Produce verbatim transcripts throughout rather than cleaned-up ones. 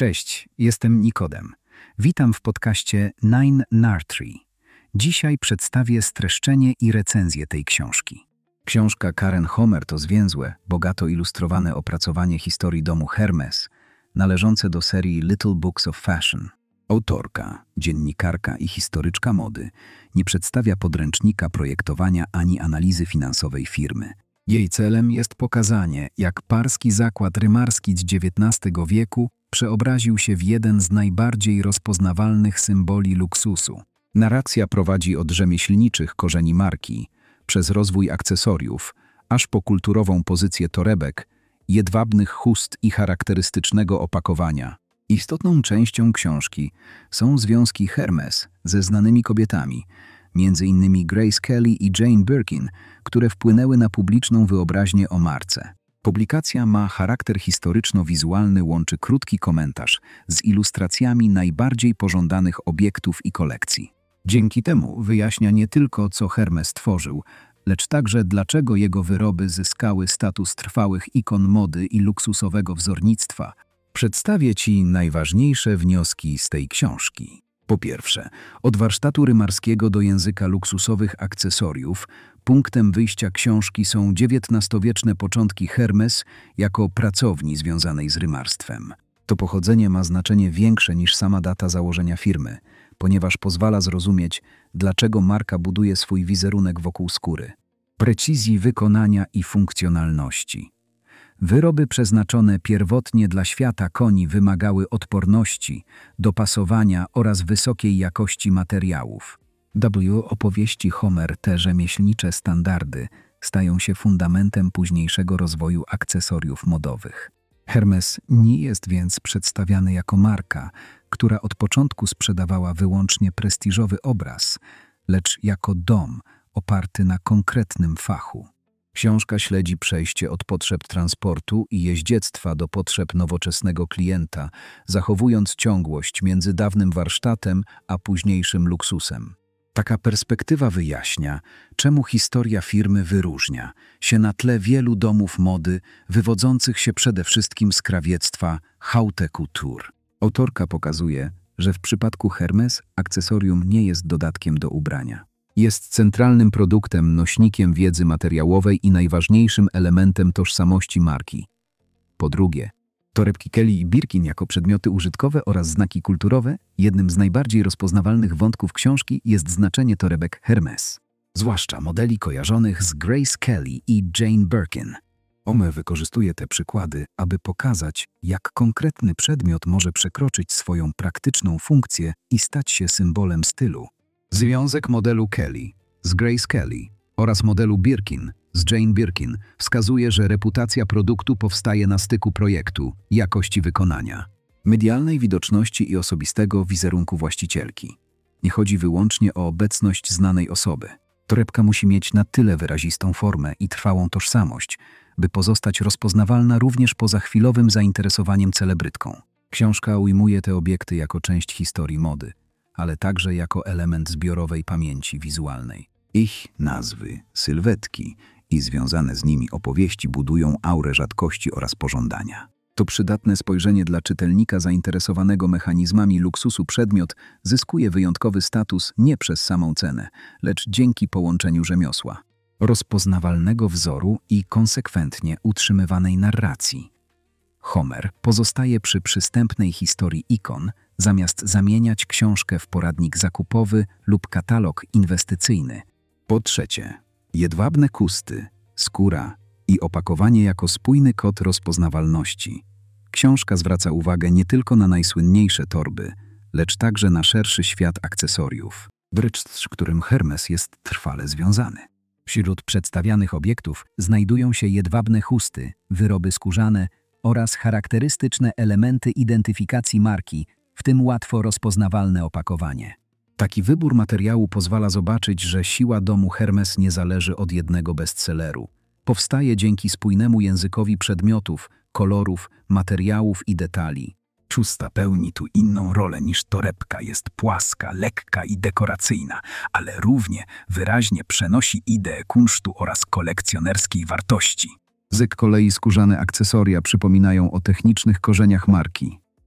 Cześć, jestem Nikodem. Witam w podcaście Nine Nartree. Dzisiaj przedstawię streszczenie i recenzję tej książki. Książka Karen Homer to zwięzłe, bogato ilustrowane opracowanie historii domu Hermes, należące do serii Little Books of Fashion. Autorka, dziennikarka i historyczka mody nie przedstawia podręcznika projektowania ani analizy finansowej firmy. Jej celem jest pokazanie, jak parski zakład rymarski z dziewiętnastego wieku przeobraził się w jeden z najbardziej rozpoznawalnych symboli luksusu. Narracja prowadzi od rzemieślniczych korzeni marki, przez rozwój akcesoriów, aż po kulturową pozycję torebek, jedwabnych chust i charakterystycznego opakowania. Istotną częścią książki są związki Hermes ze znanymi kobietami, między innymi Grace Kelly i Jane Birkin, które wpłynęły na publiczną wyobraźnię o marce. Publikacja ma charakter historyczno-wizualny, łączy krótki komentarz z ilustracjami najbardziej pożądanych obiektów i kolekcji. Dzięki temu wyjaśnia nie tylko, co Hermes tworzył, lecz także dlaczego jego wyroby zyskały status trwałych ikon mody i luksusowego wzornictwa. Przedstawię Ci najważniejsze wnioski z tej książki. Po pierwsze, od warsztatu rymarskiego do języka luksusowych akcesoriów, punktem wyjścia książki są dziewiętnastowieczne początki Hermes jako pracowni związanej z rymarstwem. To pochodzenie ma znaczenie większe niż sama data założenia firmy, ponieważ pozwala zrozumieć, dlaczego marka buduje swój wizerunek wokół skóry. Precyzji wykonania i funkcjonalności. Wyroby przeznaczone pierwotnie dla świata koni wymagały odporności, dopasowania oraz wysokiej jakości materiałów. W opowieści Homer te rzemieślnicze standardy stają się fundamentem późniejszego rozwoju akcesoriów modowych. Hermes nie jest więc przedstawiany jako marka, która od początku sprzedawała wyłącznie prestiżowy obraz, lecz jako dom oparty na konkretnym fachu. Książka śledzi przejście od potrzeb transportu i jeździectwa do potrzeb nowoczesnego klienta, zachowując ciągłość między dawnym warsztatem a późniejszym luksusem. Taka perspektywa wyjaśnia, czemu historia firmy wyróżnia się na tle wielu domów mody wywodzących się przede wszystkim z krawiectwa haute couture. Autorka pokazuje, że w przypadku Hermes akcesorium nie jest dodatkiem do ubrania. Jest centralnym produktem, nośnikiem wiedzy materiałowej i najważniejszym elementem tożsamości marki. Po drugie, torebki Kelly i Birkin jako przedmioty użytkowe oraz znaki kulturowe, jednym z najbardziej rozpoznawalnych wątków książki jest znaczenie torebek Hermes, zwłaszcza modeli kojarzonych z Grace Kelly i Jane Birkin. Homer wykorzystuje te przykłady, aby pokazać, jak konkretny przedmiot może przekroczyć swoją praktyczną funkcję i stać się symbolem stylu. Związek modelu Kelly z Grace Kelly oraz modelu Birkin z Jane Birkin wskazuje, że reputacja produktu powstaje na styku projektu, jakości wykonania, medialnej widoczności i osobistego wizerunku właścicielki. Nie chodzi wyłącznie o obecność znanej osoby. Torebka musi mieć na tyle wyrazistą formę i trwałą tożsamość, by pozostać rozpoznawalna również poza chwilowym zainteresowaniem celebrytką. Książka ujmuje te obiekty jako część historii mody, ale także jako element zbiorowej pamięci wizualnej. Ich nazwy, sylwetki i związane z nimi opowieści budują aurę rzadkości oraz pożądania. To przydatne spojrzenie dla czytelnika zainteresowanego mechanizmami luksusu przedmiot zyskuje wyjątkowy status nie przez samą cenę, lecz dzięki połączeniu rzemiosła, rozpoznawalnego wzoru i konsekwentnie utrzymywanej narracji. Homer pozostaje przy przystępnej historii ikon, zamiast zamieniać książkę w poradnik zakupowy lub katalog inwestycyjny. Po trzecie, jedwabne kusty, skóra i opakowanie jako spójny kod rozpoznawalności. Książka zwraca uwagę nie tylko na najsłynniejsze torby, lecz także na szerszy świat akcesoriów, wręcz z którym Hermes jest trwale związany. Wśród przedstawianych obiektów znajdują się jedwabne chusty, wyroby skórzane oraz charakterystyczne elementy identyfikacji marki, w tym łatwo rozpoznawalne opakowanie. Taki wybór materiału pozwala zobaczyć, że siła domu Hermes nie zależy od jednego bestselleru. Powstaje dzięki spójnemu językowi przedmiotów, kolorów, materiałów i detali. Czusta pełni tu inną rolę niż torebka, jest płaska, lekka i dekoracyjna, ale równie wyraźnie przenosi ideę kunsztu oraz kolekcjonerskiej wartości. Z kolei skórzane akcesoria przypominają o technicznych korzeniach marki.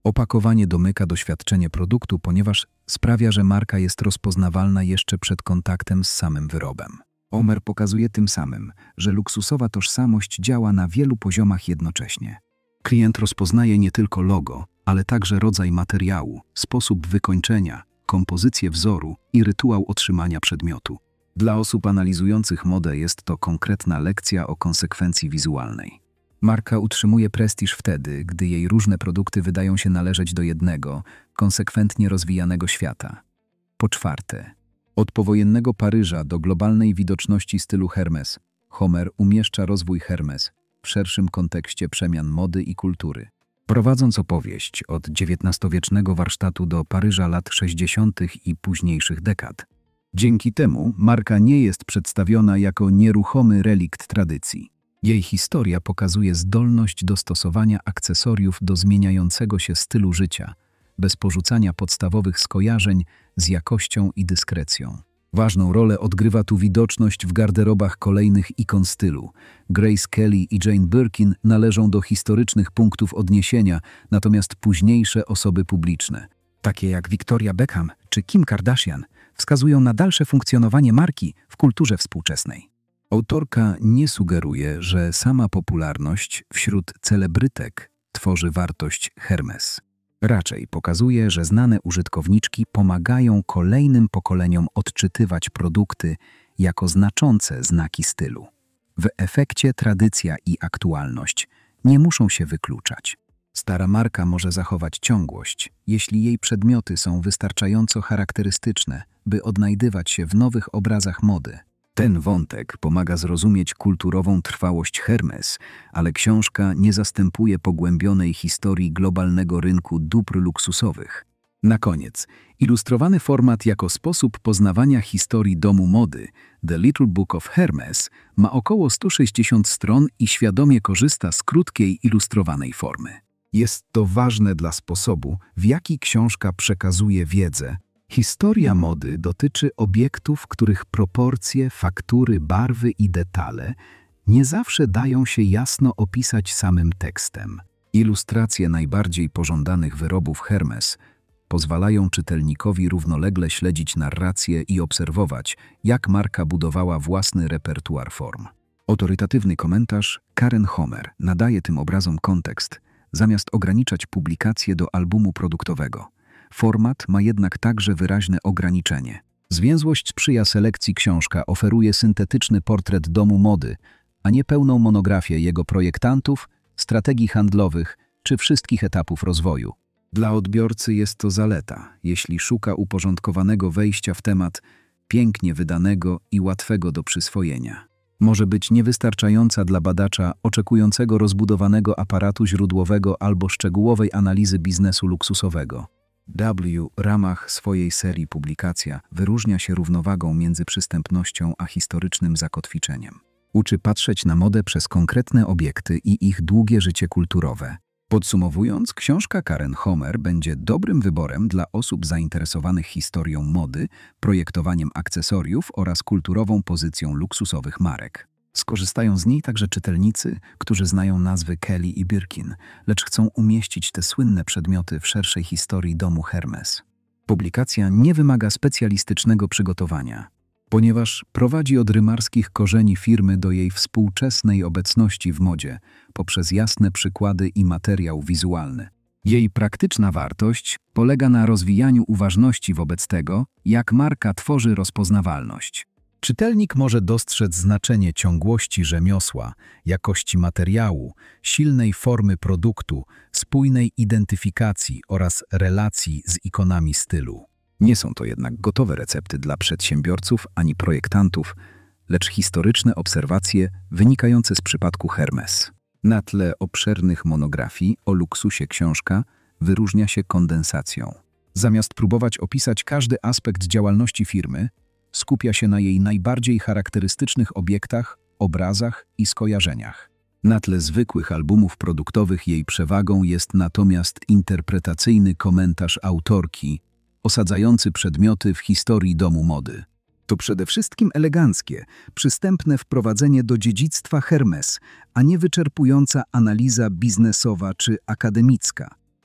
Opakowanie domyka doświadczenie produktu, ponieważ sprawia, że marka jest rozpoznawalna jeszcze przed kontaktem z samym wyrobem. Homer pokazuje tym samym, że luksusowa tożsamość działa na wielu poziomach jednocześnie. Klient rozpoznaje nie tylko logo, ale także rodzaj materiału, sposób wykończenia, kompozycję wzoru i rytuał otrzymania przedmiotu. Dla osób analizujących modę jest to konkretna lekcja o konsekwencji wizualnej. Marka utrzymuje prestiż wtedy, gdy jej różne produkty wydają się należeć do jednego, konsekwentnie rozwijanego świata. Po czwarte, od powojennego Paryża do globalnej widoczności stylu Hermes, Homer umieszcza rozwój Hermes w szerszym kontekście przemian mody i kultury. Prowadząc opowieść od dziewiętnastowiecznego warsztatu do Paryża lat sześćdziesiątych i późniejszych dekad. Dzięki temu marka nie jest przedstawiona jako nieruchomy relikt tradycji. Jej historia pokazuje zdolność dostosowania akcesoriów do zmieniającego się stylu życia, bez porzucania podstawowych skojarzeń z jakością i dyskrecją. Ważną rolę odgrywa tu widoczność w garderobach kolejnych ikon stylu. Grace Kelly i Jane Birkin należą do historycznych punktów odniesienia, natomiast późniejsze osoby publiczne, takie jak Victoria Beckham czy Kim Kardashian, wskazują na dalsze funkcjonowanie marki w kulturze współczesnej. Autorka nie sugeruje, że sama popularność wśród celebrytek tworzy wartość Hermes. Raczej pokazuje, że znane użytkowniczki pomagają kolejnym pokoleniom odczytywać produkty jako znaczące znaki stylu. W efekcie tradycja i aktualność nie muszą się wykluczać. Stara marka może zachować ciągłość, jeśli jej przedmioty są wystarczająco charakterystyczne, by odnajdywać się w nowych obrazach mody. Ten wątek pomaga zrozumieć kulturową trwałość Hermes, ale książka nie zastępuje pogłębionej historii globalnego rynku dóbr luksusowych. Na koniec, ilustrowany format jako sposób poznawania historii domu mody, The Little Book of Hermes, ma około sto sześćdziesiąt stron i świadomie korzysta z krótkiej, ilustrowanej formy. Jest to ważne dla sposobu, w jaki książka przekazuje wiedzę. Historia mody dotyczy obiektów, których proporcje, faktury, barwy i detale nie zawsze dają się jasno opisać samym tekstem. Ilustracje najbardziej pożądanych wyrobów Hermes pozwalają czytelnikowi równolegle śledzić narrację i obserwować, jak marka budowała własny repertuar form. Autorytatywny komentarz Karen Homer nadaje tym obrazom kontekst, zamiast ograniczać publikację do albumu produktowego. Format ma jednak także wyraźne ograniczenie. Zwięzłość sprzyja selekcji. Książka oferuje syntetyczny portret domu mody, a nie pełną monografię jego projektantów, strategii handlowych czy wszystkich etapów rozwoju. Dla odbiorcy jest to zaleta, jeśli szuka uporządkowanego wejścia w temat, pięknie wydanego i łatwego do przyswojenia. Może być niewystarczająca dla badacza oczekującego rozbudowanego aparatu źródłowego albo szczegółowej analizy biznesu luksusowego. W ramach swojej serii publikacja wyróżnia się równowagą między przystępnością a historycznym zakotwiczeniem. Uczy patrzeć na modę przez konkretne obiekty i ich długie życie kulturowe. Podsumowując, książka Karen Homer będzie dobrym wyborem dla osób zainteresowanych historią mody, projektowaniem akcesoriów oraz kulturową pozycją luksusowych marek. Skorzystają z niej także czytelnicy, którzy znają nazwy Kelly i Birkin, lecz chcą umieścić te słynne przedmioty w szerszej historii domu Hermes. Publikacja nie wymaga specjalistycznego przygotowania, ponieważ prowadzi od rymarskich korzeni firmy do jej współczesnej obecności w modzie poprzez jasne przykłady i materiał wizualny. Jej praktyczna wartość polega na rozwijaniu uważności wobec tego, jak marka tworzy rozpoznawalność. Czytelnik może dostrzec znaczenie ciągłości rzemiosła, jakości materiału, silnej formy produktu, spójnej identyfikacji oraz relacji z ikonami stylu. Nie są to jednak gotowe recepty dla przedsiębiorców ani projektantów, lecz historyczne obserwacje wynikające z przypadku Hermes. Na tle obszernych monografii o luksusie książka wyróżnia się kondensacją. Zamiast próbować opisać każdy aspekt działalności firmy, skupia się na jej najbardziej charakterystycznych obiektach, obrazach i skojarzeniach. Na tle zwykłych albumów produktowych jej przewagą jest natomiast interpretacyjny komentarz autorki, osadzający przedmioty w historii domu mody. To przede wszystkim eleganckie, przystępne wprowadzenie do dziedzictwa Hermes, a nie wyczerpująca analiza biznesowa czy akademicka.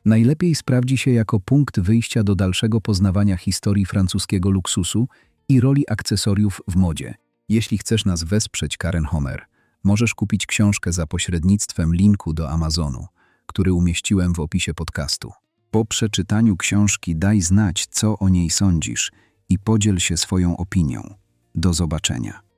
Najlepiej sprawdzi się jako punkt wyjścia do dalszego poznawania historii francuskiego luksusu i roli akcesoriów w modzie. Jeśli chcesz nas wesprzeć, Karen Homer, możesz kupić książkę za pośrednictwem linku do Amazonu, który umieściłem w opisie podcastu. Po przeczytaniu książki daj znać, co o niej sądzisz i podziel się swoją opinią. Do zobaczenia.